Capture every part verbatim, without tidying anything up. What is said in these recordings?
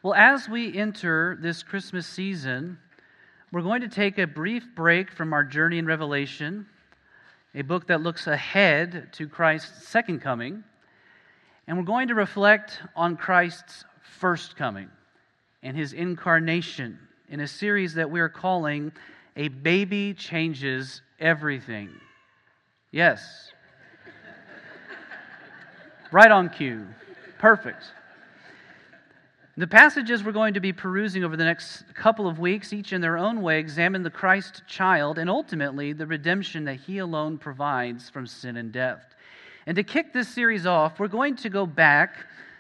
Well, as we enter this Christmas season, we're going to take a brief break from our journey in Revelation, a book that looks ahead to Christ's second coming, and we're going to reflect on Christ's first coming and his incarnation in a series that we're calling A Baby Changes Everything. Yes. Right on cue. Perfect. The passages we're going to be perusing over the next couple of weeks, each in their own way, examine the Christ child and ultimately the redemption that he alone provides from sin and death. And to kick this series off, we're going to go back,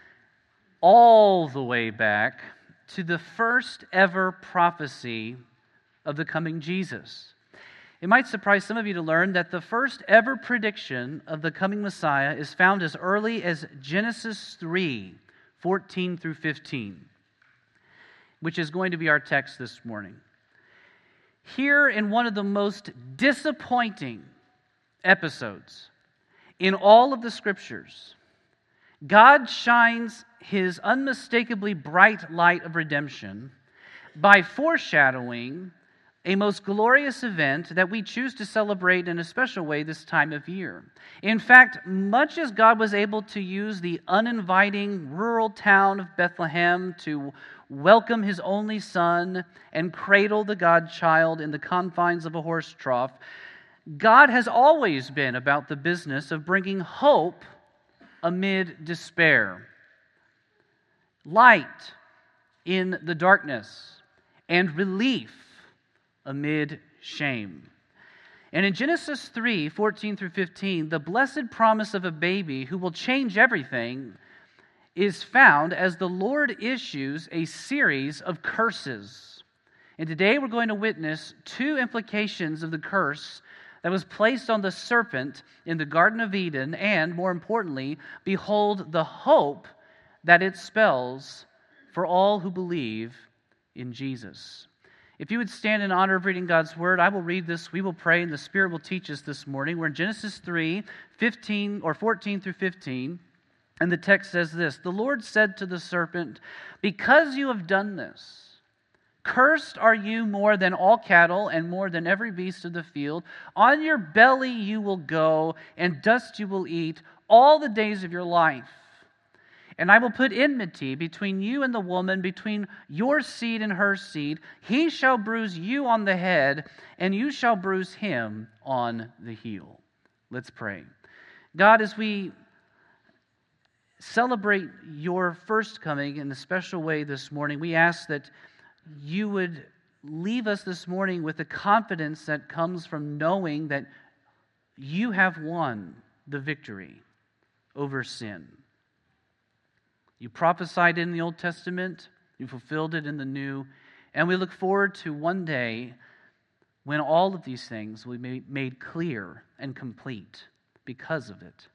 all the way back, to the first ever prophecy of the coming Jesus. It might surprise some of you to learn that the first ever prediction of the coming Messiah is found as early as Genesis three, fourteen through fifteen, which is going to be our text this morning. Here, in one of the most disappointing episodes in all of the Scriptures, God shines his unmistakably bright light of redemption by foreshadowing a most glorious event that we choose to celebrate in a special way this time of year. In fact, much as God was able to use the uninviting rural town of Bethlehem to welcome his only son and cradle the God-child in the confines of a horse trough, God has always been about the business of bringing hope amid despair, light in the darkness, and relief amid shame. And in Genesis three, fourteen through fifteen, the blessed promise of a baby who will change everything is found as the Lord issues a series of curses. And today we're going to witness two implications of the curse that was placed on the serpent in the Garden of Eden, and more importantly, behold the hope that it spells for all who believe in Jesus. If you would stand in honor of reading God's Word, I will read this, we will pray, and the Spirit will teach us this morning. We're in Genesis three, fifteen or fourteen through fifteen, and the text says this: "The Lord said to the serpent, 'Because you have done this, cursed are you more than all cattle and more than every beast of the field. On your belly you will go, and dust you will eat all the days of your life. And I will put enmity between you and the woman, between your seed and her seed. He shall bruise you on the head, and you shall bruise him on the heel.'" Let's pray. God, as we celebrate your first coming in a special way this morning, we ask that you would leave us this morning with the confidence that comes from knowing that you have won the victory over sin. You prophesied in the Old Testament, you fulfilled it in the New, and we look forward to one day when all of these things will be made clear and complete because of it.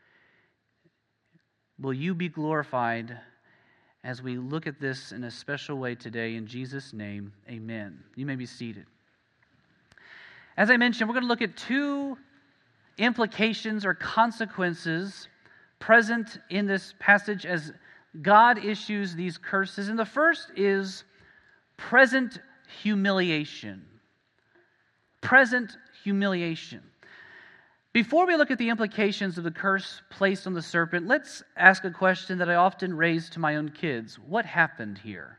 Will you be glorified as we look at this in a special way today? In Jesus' name, amen. You may be seated. As I mentioned, we're going to look at two implications or consequences present in this passage as God issues these curses. And the first is present humiliation. Present humiliation. Before we look at the implications of the curse placed on the serpent, let's ask a question that I often raise to my own kids. What happened here?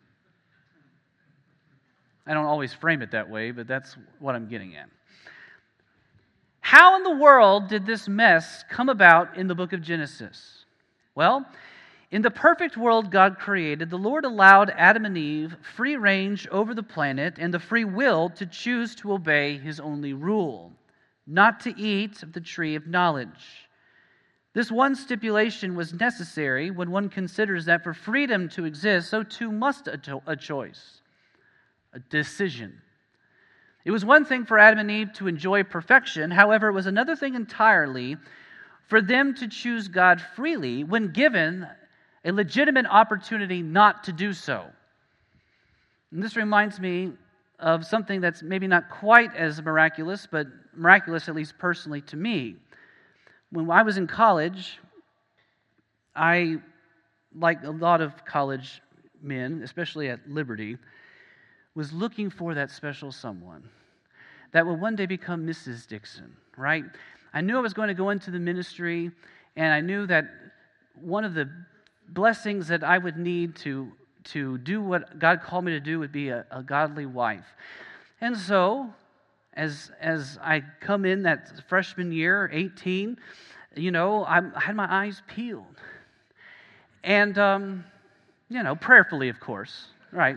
I don't always frame it that way, but that's what I'm getting at. How in the world did this mess come about in the book of Genesis? Well, in the perfect world God created, the Lord allowed Adam and Eve free range over the planet and the free will to choose to obey his only rule: not to eat of the tree of knowledge. This one stipulation was necessary when one considers that for freedom to exist, so too must a, to- a choice, a decision. It was one thing for Adam and Eve to enjoy perfection. However, it was another thing entirely for them to choose God freely when given a legitimate opportunity not to do so. And this reminds me of something that's maybe not quite as miraculous, but miraculous at least personally to me. When I was in college, I, like a lot of college men, especially at Liberty, was looking for that special someone that would one day become Missus Dixon, right? I knew I was going to go into the ministry, and I knew that one of the blessings that I would need to, to do what God called me to do would be a, a godly wife. And so, as as I come in that freshman year, eighteen, you know, I'm, I had my eyes peeled. And, um, you know, prayerfully, of course, right?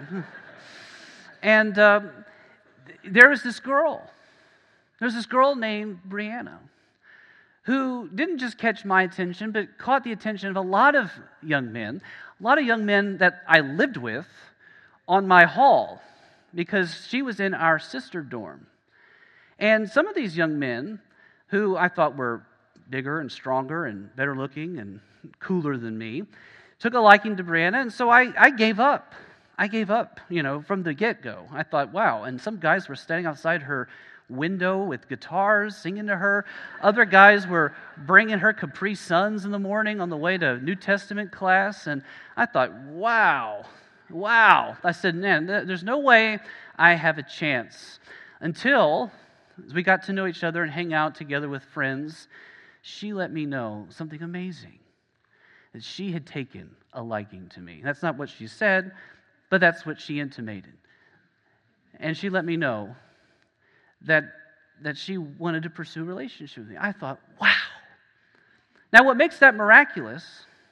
And uh, there was this girl. There was this girl named Brianna who didn't just catch my attention, but caught the attention of a lot of young men, a lot of young men that I lived with on my hall, because she was in our sister dorm. And some of these young men, who I thought were bigger and stronger and better looking and cooler than me, took a liking to Brianna, and so I, I gave up. I gave up, you know, from the get-go. I thought, wow, and some guys were standing outside her window with guitars, singing to her. Other guys were bringing her Capri Suns in the morning on the way to New Testament class, and I thought, wow, wow. I said, man, there's no way I have a chance. Until, as we got to know each other and hang out together with friends, she let me know something amazing, that she had taken a liking to me. That's not what she said, but that's what she intimated. And she let me know that, that she wanted to pursue a relationship with me. I thought, wow. Now, what makes that miraculous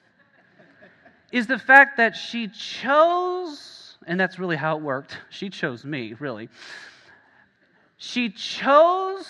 is the fact that she chose, and that's really how it worked. She chose me, really. She chose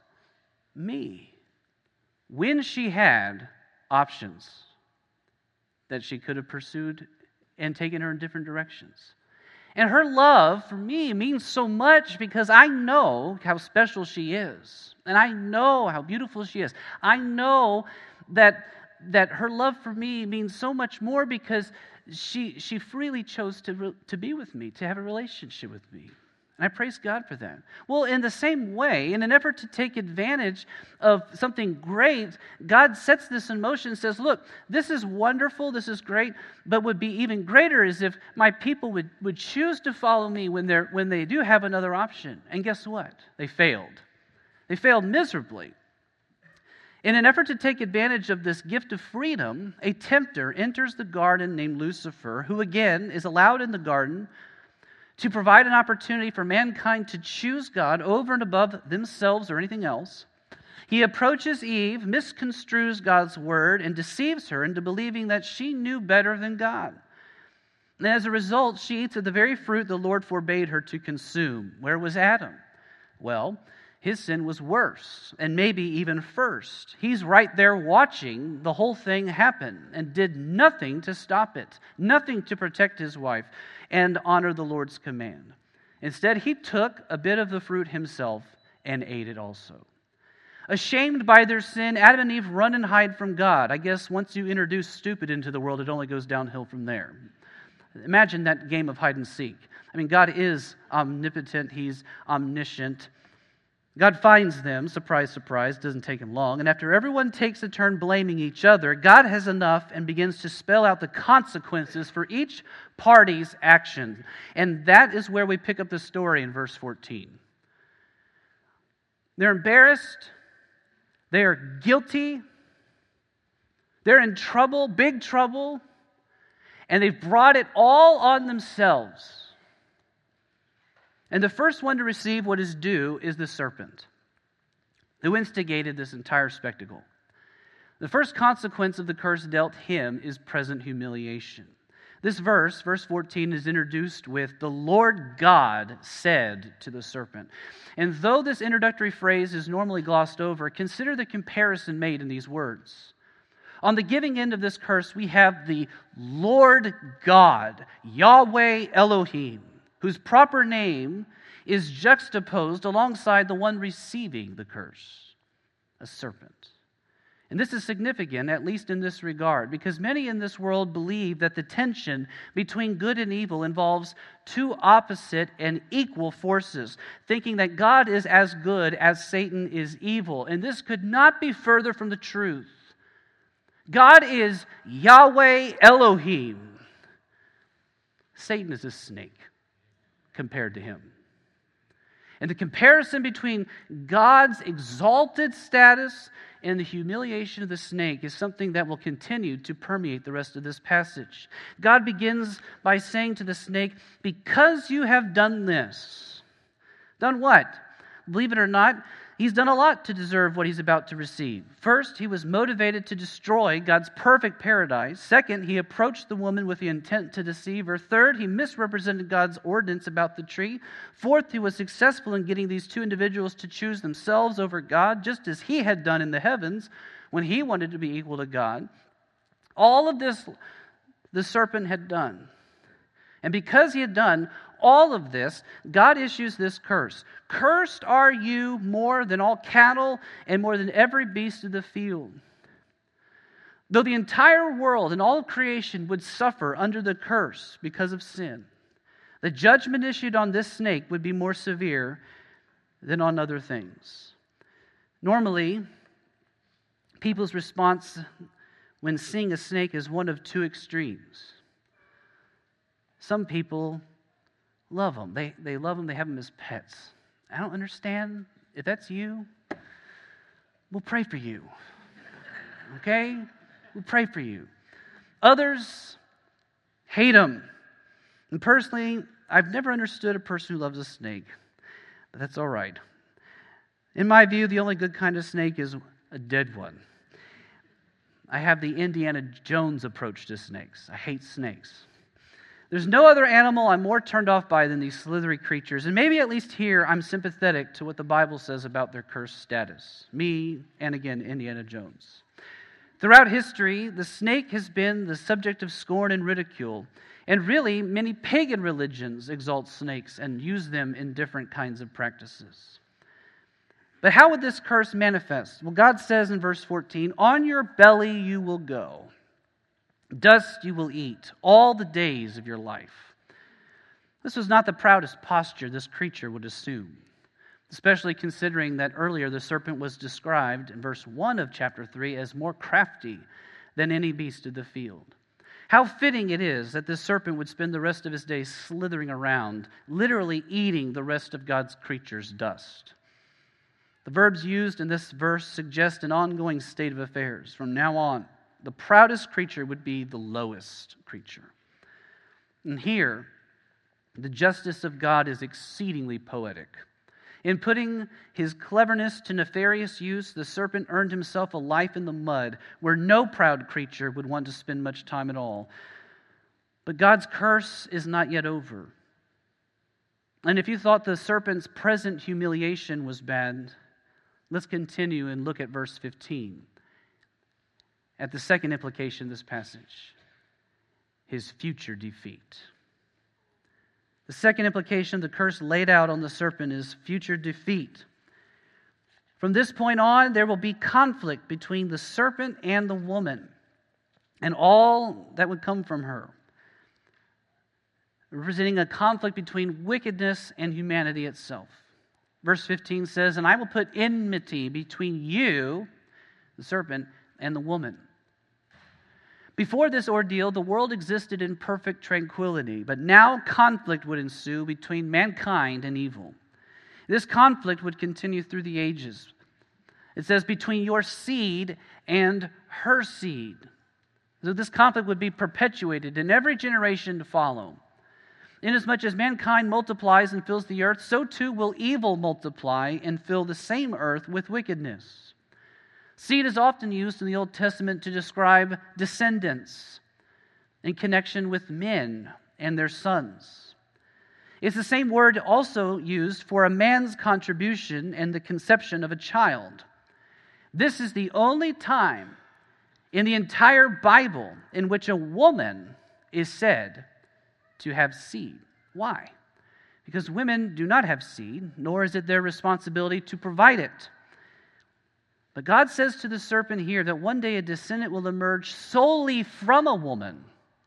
me when she had options that she could have pursued and taken her in different directions. And her love for me means so much because I know how special she is. And I know how beautiful she is. I know that, that her love for me means so much more because she, she freely chose to, to be with me, to have a relationship with me. And I praise God for that. Well, in the same way, in an effort to take advantage of something great, God sets this in motion and says, look, this is wonderful, this is great, but would be even greater is if my people would, would choose to follow me when, they're, when they do have another option. And guess what? They failed. They failed miserably. In an effort to take advantage of this gift of freedom, a tempter enters the garden named Lucifer, who again is allowed in the garden to provide an opportunity for mankind to choose God over and above themselves or anything else. He approaches Eve, misconstrues God's word, and deceives her into believing that she knew better than God. And as a result, she eats of the very fruit the Lord forbade her to consume. Where was Adam? Well, his sin was worse, and maybe even first. He's right there watching the whole thing happen and did nothing to stop it, nothing to protect his wife and honor the Lord's command. Instead, he took a bit of the fruit himself and ate it also. Ashamed by their sin, Adam and Eve run and hide from God. I guess once you introduce stupid into the world, it only goes downhill from there. Imagine that game of hide and seek. I mean, God is omnipotent. He's omniscient. God finds them, surprise, surprise, doesn't take him long, and after everyone takes a turn blaming each other, God has enough and begins to spell out the consequences for each party's action. And that is where we pick up the story in verse fourteen. They're embarrassed, they are guilty, they're in trouble, big trouble, and they've brought it all on themselves. And the first one to receive what is due is the serpent, who instigated this entire spectacle. The first consequence of the curse dealt him is present humiliation. This verse, verse fourteen, is introduced with, "The Lord God said to the serpent." And though this introductory phrase is normally glossed over, consider the comparison made in these words. On the giving end of this curse, we have the Lord God, Yahweh Elohim, whose proper name is juxtaposed alongside the one receiving the curse, a serpent. And this is significant, at least in this regard, because many in this world believe that the tension between good and evil involves two opposite and equal forces, thinking that God is as good as Satan is evil. And this could not be further from the truth. God is Yahweh Elohim. Satan is a snake compared to him. And the comparison between God's exalted status and the humiliation of the snake is something that will continue to permeate the rest of this passage. God begins by saying to the snake, because you have done this. Done what? Believe it or not, he's done a lot to deserve what he's about to receive. First, he was motivated to destroy God's perfect paradise. Second, he approached the woman with the intent to deceive her. Third, he misrepresented God's ordinance about the tree. Fourth, he was successful in getting these two individuals to choose themselves over God, just as he had done in the heavens when he wanted to be equal to God. All of this the serpent had done. And because he had done all of this, God issues this curse. Cursed are you more than all cattle and more than every beast of the field. Though the entire world and all creation would suffer under the curse because of sin, the judgment issued on this snake would be more severe than on other things. Normally, people's response when seeing a snake is one of two extremes. Some people love them. They, they love them. They have them as pets. I don't understand. If that's you, we'll pray for you. Okay? We'll pray for you. Others hate them. And personally, I've never understood a person who loves a snake. But that's all right. In my view, the only good kind of snake is a dead one. I have the Indiana Jones approach to snakes. I hate snakes. There's no other animal I'm more turned off by than these slithery creatures. And maybe at least here I'm sympathetic to what the Bible says about their cursed status. Me, and again, Indiana Jones. Throughout history, the snake has been the subject of scorn and ridicule. And really, many pagan religions exalt snakes and use them in different kinds of practices. But how would this curse manifest? Well, God says in verse fourteen, on your belly you will go. Dust you will eat all the days of your life. This was not the proudest posture this creature would assume, especially considering that earlier the serpent was described in verse one of chapter three as more crafty than any beast of the field. How fitting it is that this serpent would spend the rest of his days slithering around, literally eating the rest of God's creatures' dust. The verbs used in this verse suggest an ongoing state of affairs. From now on, the proudest creature would be the lowest creature. And here, the justice of God is exceedingly poetic. In putting his cleverness to nefarious use, the serpent earned himself a life in the mud where no proud creature would want to spend much time at all. But God's curse is not yet over. And if you thought the serpent's present humiliation was bad, let's continue and look at verse fifteen. At the second implication of this passage, his future defeat. The second implication of the curse laid out on the serpent is future defeat. From this point on, there will be conflict between the serpent and the woman, and all that would come from her, representing a conflict between wickedness and humanity itself. Verse fifteen says, and I will put enmity between you, the serpent, and the woman. Before this ordeal, the world existed in perfect tranquility, but now conflict would ensue between mankind and evil. This conflict would continue through the ages. It says, between your seed and her seed. So this conflict would be perpetuated in every generation to follow. Inasmuch as mankind multiplies and fills the earth, so too will evil multiply and fill the same earth with wickedness. Seed is often used in the Old Testament to describe descendants in connection with men and their sons. It's the same word also used for a man's contribution and the conception of a child. This is the only time in the entire Bible in which a woman is said to have seed. Why? Because women do not have seed, nor is it their responsibility to provide it. But God says to the serpent here that one day a descendant will emerge solely from a woman,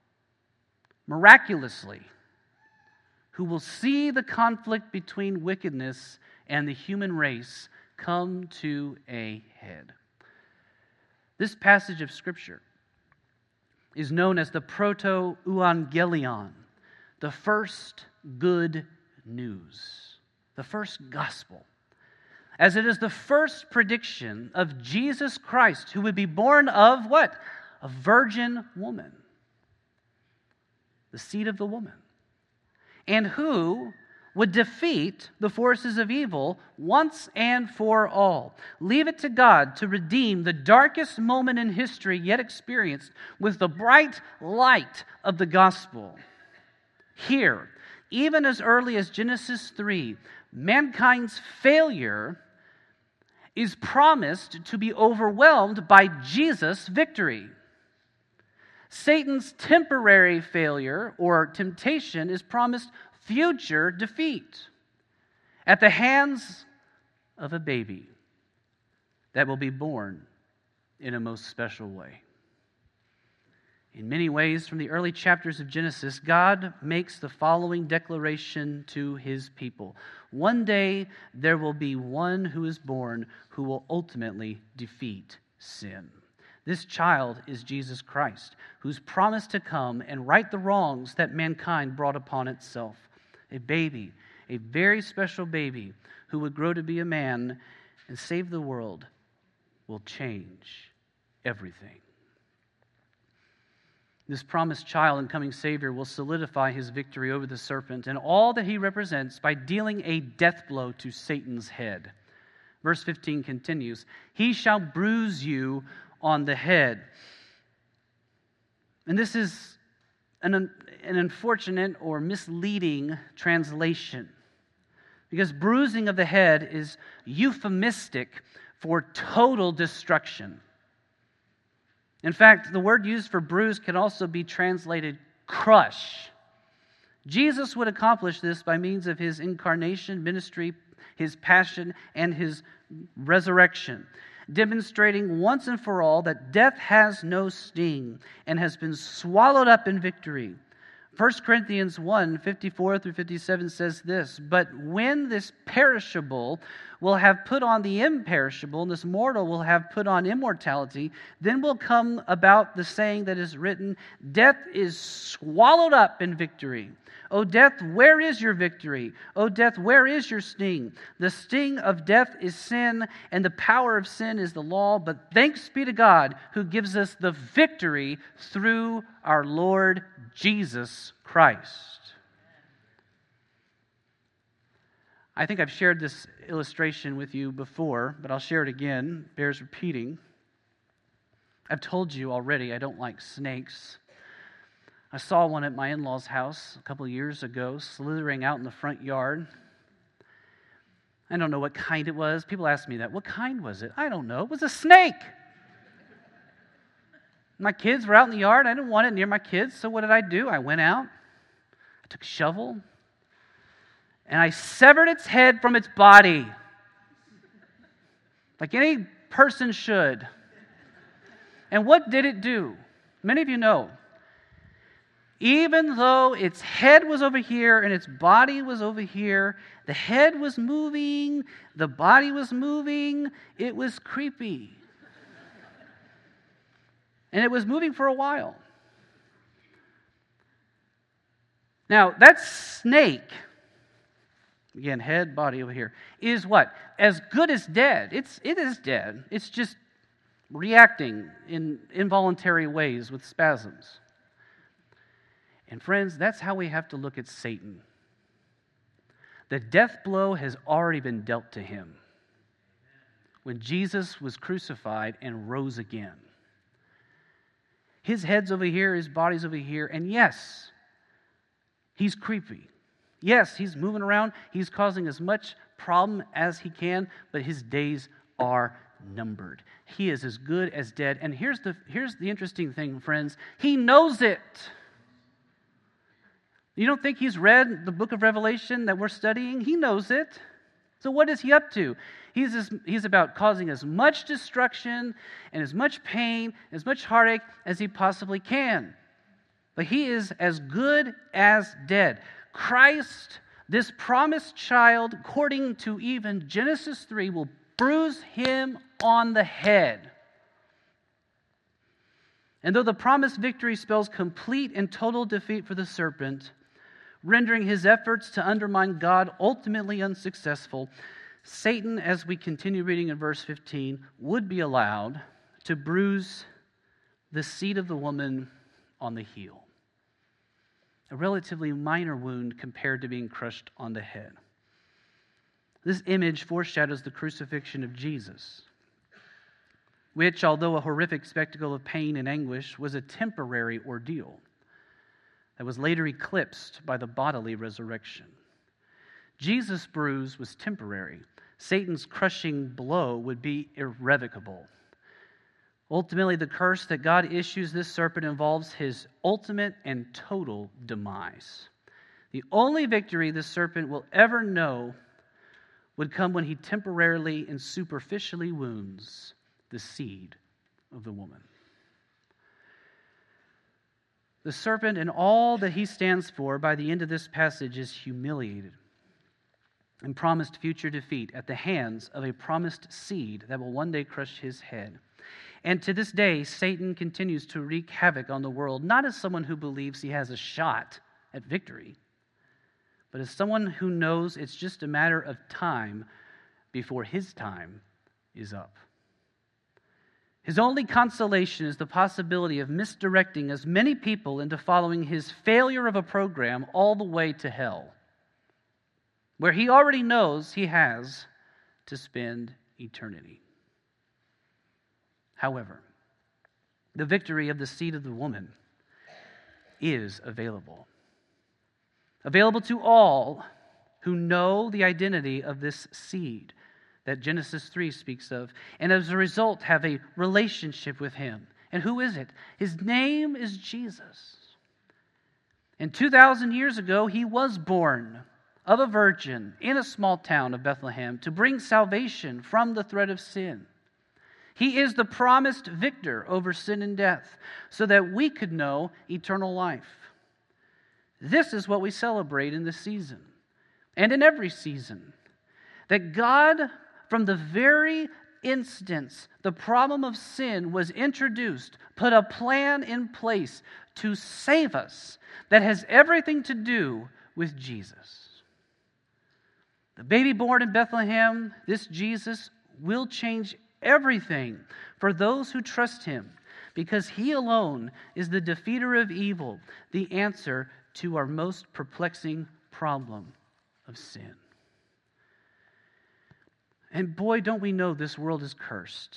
miraculously, who will see the conflict between wickedness and the human race come to a head. This passage of Scripture is known as the Proto-Evangelion, the first good news, the first gospel, as it is the first prediction of Jesus Christ, who would be born of what? A virgin woman, the seed of the woman, and who would defeat the forces of evil once and for all. Leave it to God to redeem the darkest moment in history yet experienced with the bright light of the gospel. Here, even as early as Genesis three, mankind's failure is promised to be overwhelmed by Jesus' victory. Satan's temporary failure or temptation is promised future defeat at the hands of a baby that will be born in a most special way. In many ways, from the early chapters of Genesis, God makes the following declaration to his people. One day there will be one who is born who will ultimately defeat sin. This child is Jesus Christ, who's promised to come and right the wrongs that mankind brought upon itself. A baby, a very special baby who would grow to be a man and save the world, will change everything. This promised child and coming Savior will solidify his victory over the serpent and all that he represents by dealing a death blow to Satan's head. Verse fifteen continues, "He shall bruise you on the head." And this is an, an unfortunate or misleading translation, because bruising of the head is euphemistic for total destruction. In fact, the word used for bruise can also be translated crush. Jesus would accomplish this by means of his incarnation, ministry, his passion, and his resurrection, demonstrating once and for all that death has no sting and has been swallowed up in victory. First Corinthians one, fifty-four through fifty-seven says this, "But when this perishable will have put on the imperishable, and this mortal will have put on immortality, then will come about the saying that is written, Death is swallowed up in victory. O death, where is your victory? O death, where is your sting? The sting of death is sin, and the power of sin is the law. But thanks be to God who gives us the victory through our Lord Jesus Christ." I think I've shared this illustration with you before, but I'll share it again. It bears repeating. I've told you already I don't like snakes. I saw one at my in-laws' house a couple of years ago, slithering out in the front yard. I don't know what kind it was. People ask me that. What kind was it? I don't know. It was a snake. My kids were out in the yard. I didn't want it near my kids, so what did I do? I went out. I took a shovel, and I severed its head from its body, like any person should. And what did it do? Many of you know. Even though its head was over here and its body was over here, the head was moving, the body was moving, it was creepy. And it was moving for a while. Now, that snake, again, head, body over here, is what? As good as dead. It's, it is dead. It's just reacting in involuntary ways with spasms. And friends, that's how we have to look at Satan. The death blow has already been dealt to him when Jesus was crucified and rose again. His head's over here, his body's over here, and yes, he's creepy. Yes, he's moving around, he's causing as much problem as he can, but his days are numbered. He is as good as dead. And here's the, here's the interesting thing, friends. He knows it. You don't think he's read the book of Revelation that we're studying? He knows it. So what is he up to? He's, as, he's about causing as much destruction and as much pain, as much heartache as he possibly can. But he is as good as dead. Christ, this promised child, according to even Genesis three, will bruise him on the head. And though the promised victory spells complete and total defeat for the serpent, rendering his efforts to undermine God ultimately unsuccessful, Satan, as we continue reading in verse fifteen, would be allowed to bruise the seed of the woman on the heel. A relatively minor wound compared to being crushed on the head. This image foreshadows the crucifixion of Jesus, which, although a horrific spectacle of pain and anguish, was a temporary ordeal that was later eclipsed by the bodily resurrection. Jesus' bruise was temporary. Satan's crushing blow would be irrevocable. Ultimately, the curse that God issues this serpent involves his ultimate and total demise. The only victory the serpent will ever know would come when he temporarily and superficially wounds the seed of the woman. The serpent and all that he stands for by the end of this passage is humiliated and promised future defeat at the hands of a promised seed that will one day crush his head. And to this day, Satan continues to wreak havoc on the world, not as someone who believes he has a shot at victory, but as someone who knows it's just a matter of time before his time is up. His only consolation is the possibility of misdirecting as many people into following his failure of a program all the way to hell, where he already knows he has to spend eternity. However, the victory of the seed of the woman is available. Available to all who know the identity of this seed that Genesis three speaks of, and as a result have a relationship with him. And who is it? His name is Jesus. And two thousand years ago, he was born of a virgin in a small town of Bethlehem to bring salvation from the threat of sin. He is the promised victor over sin and death, so that we could know eternal life. This is what we celebrate in this season, and in every season, that God, from the very instance the problem of sin was introduced, put a plan in place to save us that has everything to do with Jesus. The baby born in Bethlehem, this Jesus, will change everything for those who trust him, because he alone is the defeater of evil, the answer to our most perplexing problem of sin. And boy, don't we know this world is cursed.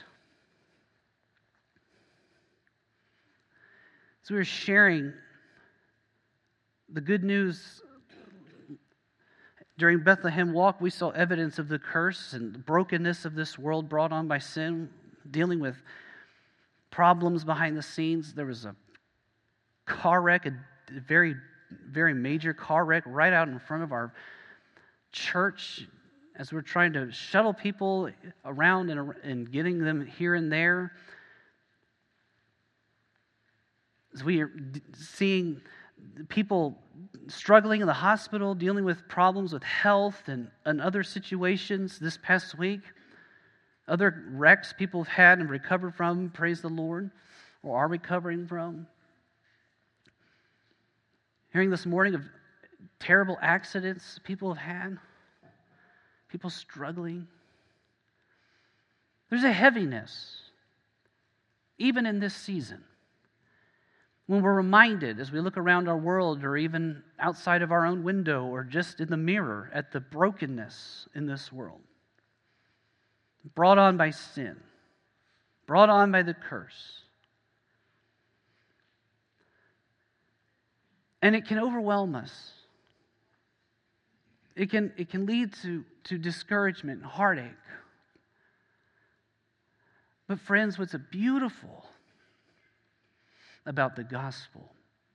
As we were sharing the good news during Bethlehem Walk, we saw evidence of the curse and the brokenness of this world brought on by sin, dealing with problems behind the scenes. There was a car wreck, a very, very major car wreck right out in front of our church as we're trying to shuttle people around and, and getting them here and there. As we are seeing people struggling in the hospital, dealing with problems with health and, and other situations this past week. Other wrecks people have had and recovered from, praise the Lord, or are recovering from. Hearing this morning of terrible accidents people have had, people struggling. There's a heaviness, even in this season, when we're reminded as we look around our world or even outside of our own window or just in the mirror at the brokenness in this world, brought on by sin, brought on by the curse. And it can overwhelm us. It can, it can lead to, to discouragement and heartache. But friends, what's beautiful about the gospel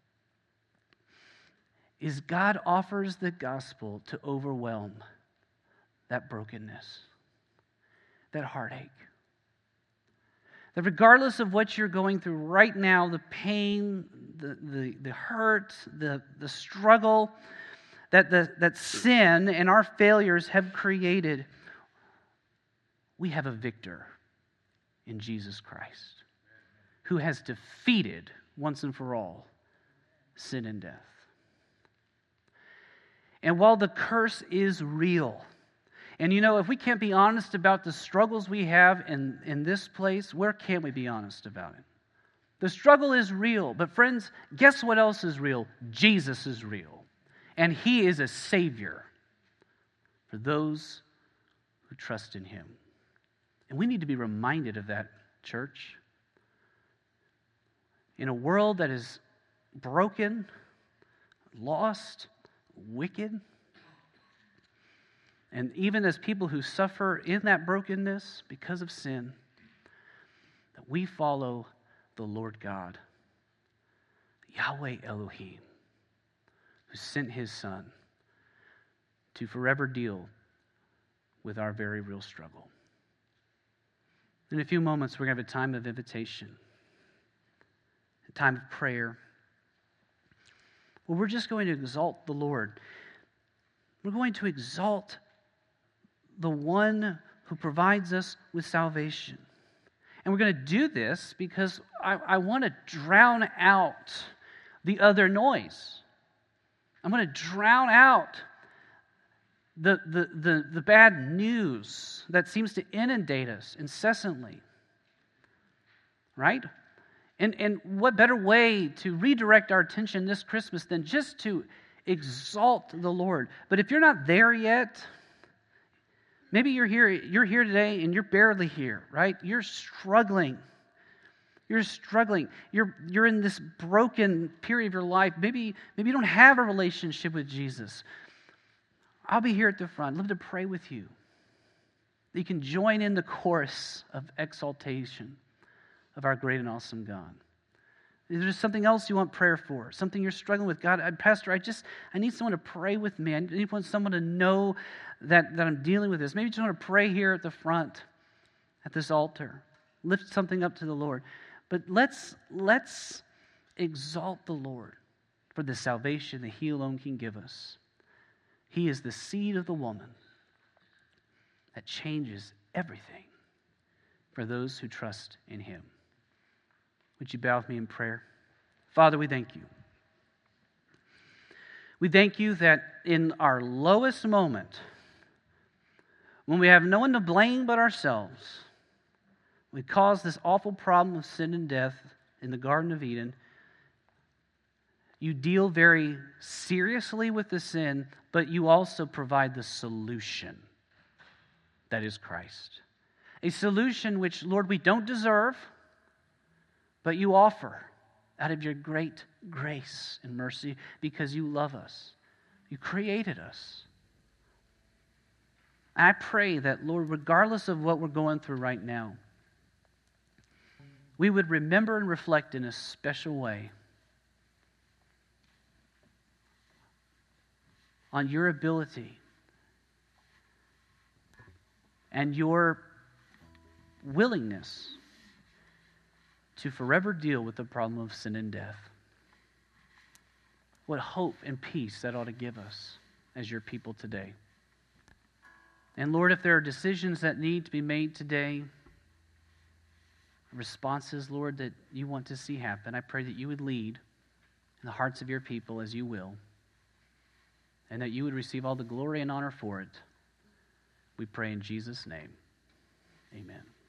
is God offers the gospel to overwhelm that brokenness, that heartache. That regardless of what you're going through right now, the pain, the, the, the hurt, the, the struggle that, the, that sin and our failures have created, we have a victor in Jesus Christ who has defeated once and for all sin and death. And while the curse is real, and you know, if we can't be honest about the struggles we have in, in this place, where can we be honest about it? The struggle is real, but friends, guess what else is real? Jesus is real, and He is a Savior for those who trust in Him. And we need to be reminded of that, church. In a world that is broken, lost, wicked, and even as people who suffer in that brokenness because of sin, that we follow the Lord God, Yahweh Elohim, who sent His Son to forever deal with our very real struggle. In a few moments, we're going to have a time of invitation, a time of prayer, where we're just going to exalt the Lord. We're going to exalt the one who provides us with salvation. And we're going to do this because I, I want to drown out the other noise. I'm going to drown out the, the, the, the bad news that seems to inundate us incessantly. Right? And, and what better way to redirect our attention this Christmas than just to exalt the Lord? But if you're not there yet, maybe you're here, you're here today and you're barely here, right? You're struggling. You're struggling. You're, you're in this broken period of your life. Maybe, maybe you don't have a relationship with Jesus. I'll be here at the front. I'd love to pray with you. You can join in the chorus of exaltation of our great and awesome God. Is there something else you want prayer for? Something you're struggling with? God, I, Pastor, I just, I need someone to pray with me. I need someone to know that, that I'm dealing with this. Maybe you just want to pray here at the front, at this altar. Lift something up to the Lord. But let's, let's exalt the Lord for the salvation that He alone can give us. He is the seed of the woman that changes everything for those who trust in Him. Would you bow with me in prayer? Father, we thank you. We thank you that in our lowest moment, when we have no one to blame but ourselves, we caused this awful problem of sin and death in the Garden of Eden. You deal very seriously with the sin, but you also provide the solution that is Christ. A solution which, Lord, we don't deserve, but you offer out of your great grace and mercy because you love us. You created us. I pray that, Lord, regardless of what we're going through right now, we would remember and reflect in a special way on your ability and your willingness to forever deal with the problem of sin and death. What hope and peace that ought to give us as your people today. And Lord, if there are decisions that need to be made today, responses, Lord, that you want to see happen, I pray that you would lead in the hearts of your people as you will, and that you would receive all the glory and honor for it. We pray in Jesus' name. Amen.